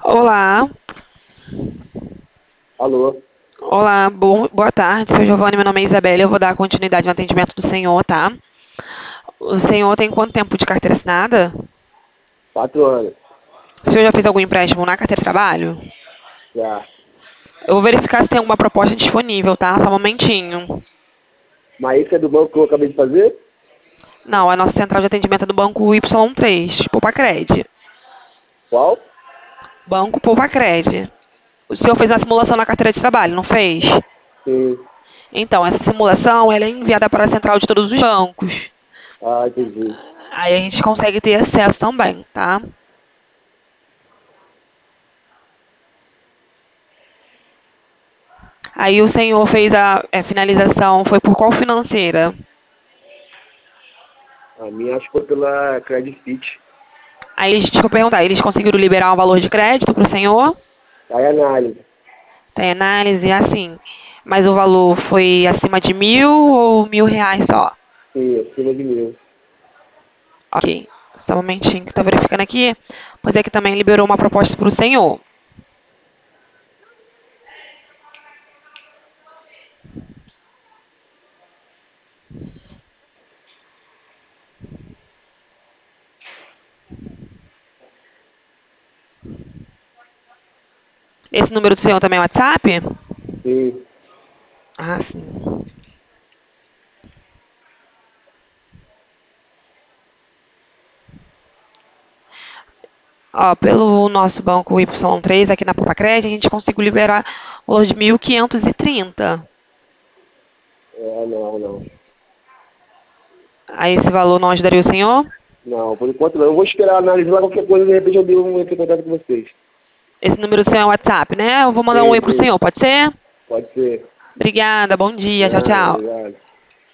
Olá, Alô? olá, boa tarde, sou Giovanni, meu nome é Isabela, eu vou dar continuidade no atendimento do senhor, tá? O senhor tem quanto tempo de carteira assinada? 4 anos. O senhor já fez algum empréstimo na carteira de trabalho? Já. Eu vou verificar se tem alguma proposta disponível, tá? Só um momentinho. Mas isso é do banco que eu acabei de fazer? Não, a nossa central de atendimento é do Banco Y3, Poupa-Cred. Qual? Banco Poupa-Cred. O senhor fez a simulação na carteira de trabalho, não fez? Sim. Então, essa simulação, ela é enviada para a central de todos os bancos. Ah, entendi. Aí a gente consegue ter acesso também, tá? Aí o senhor fez a finalização, foi por qual financeira? A minha acho que foi pela Credit Fit. Aí, deixa eu perguntar, eles conseguiram liberar um valor de crédito para o senhor? Aí análise. Tem análise, assim. Mas o valor foi acima de 1.000 ou R$ 1.000 só? Sim, acima de 1.000. Ok. Só um momentinho que estou verificando aqui. Pois é que também liberou uma proposta para o senhor. Esse número do senhor também é WhatsApp? Sim. Ah, sim. Ó, pelo nosso banco Y3 aqui na Poupa-Cred, a gente conseguiu liberar o valor de 1.530. É, não. Aí esse valor não ajudaria o senhor? Não, por enquanto não. Eu vou esperar a análise lá, qualquer coisa, de repente eu dei entro em contato com vocês. Esse número do senhor é o WhatsApp, né? Eu vou mandar um oi Sim, pro sim. senhor, pode ser? Pode ser. Obrigada, bom dia, tchau, Não, tchau. obrigado.